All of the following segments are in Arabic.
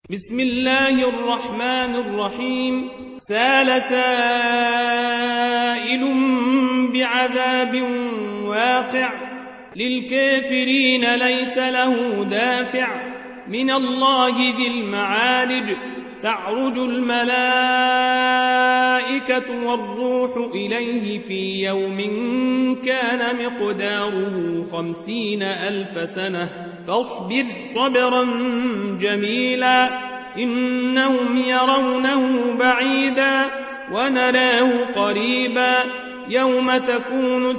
بسم الله الرحمن الرحيم. سال سائل بعذاب واقع للكافرين ليس له دافع من الله ذي المعارج تعرج الملائكة والروح إليه في يوم كان مقداره 50,000 سنة فاصبر صبرا جميلا إنهم يرونه بعيدا ونراه قريبا يوم تكون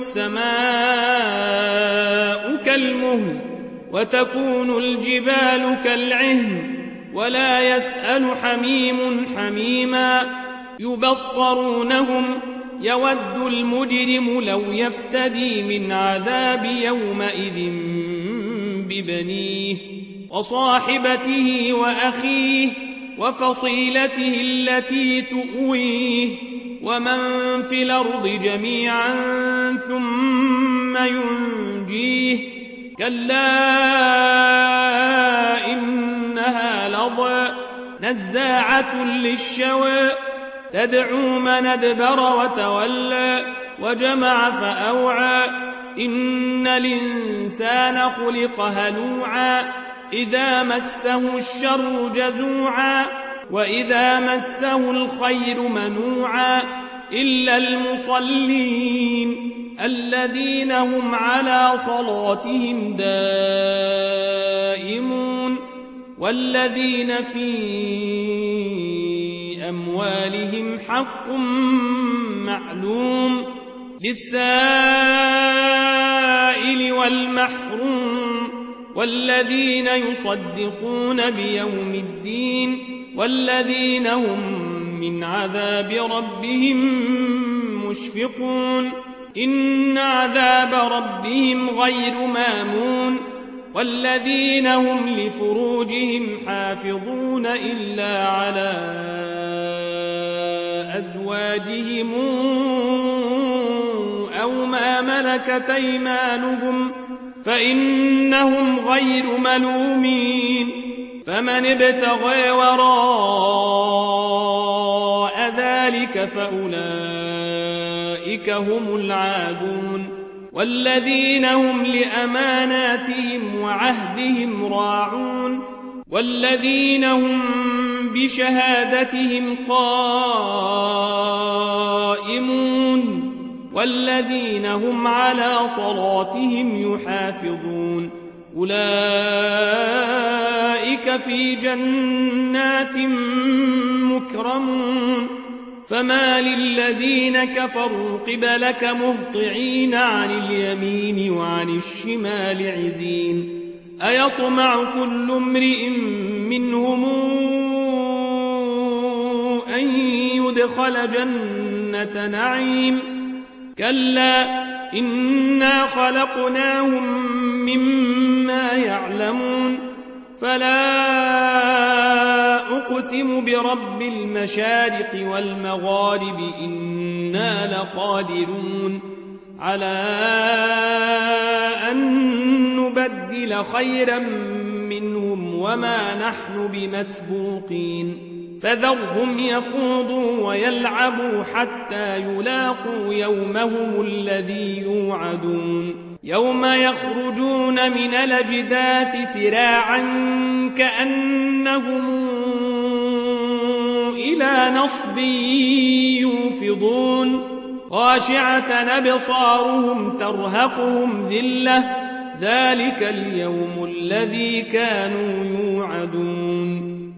السماء كالمهل وتكون الجبال كالعهن ولا يسأل حميم حميما يبصرونهم يود المجرم لو يفتدي من عذاب يومئذ ببنيه وصاحبته وأخيه وفصيلته التي تؤويه ومن في الأرض جميعا ثم ينجيه كلا إنها لظى نزاعة للشوى تدعو من أدبر وتولى وجمع فأوعى إن الإنسان خلق هلوعا إذا مسه الشر جزوعا وإذا مسه الخير منوعا إلا المصلين الذين هم على صلاتهم دائمون والذين في أموالهم حق معلوم للسائل والمحروم والذين يصدقون بيوم الدين والذين هم من عذاب ربهم مشفقون إن عذاب ربهم غير مامون والذين هم لفروجهم حافظون إلا على أزواجهم أو ما ملكت أيمانهم فإنهم غير ملومين فمن ابتغى وراء ذلك فأولئك هم العادون والذين هم لأماناتهم وعهدهم راعون والذين هم بشهادتهم قائمون والذين هم على صلاتهم يحافظون أولئك في جنات مكرمون فما للذين كفروا قبلك مهطعين عن اليمين وعن الشمال عزين أيطمع كل امرئ منهم أن يدخل جنة نعيم كلا إنا خلقناهم مما يعلمون فلا أقسم برب المشارق والمغارب إنا لقادرون على أن نبدل خيرا منهم وما نحن بمسبوقين فذرهم يخوضوا ويلعبوا حتى يلاقوا يومهم الذي يوعدون يوم يخرجون من الأجداث سراعا كأنهم إلى نصب يوفضون خاشعة أبصارهم ترهقهم ذلة ذلك اليوم الذي كانوا يوعدون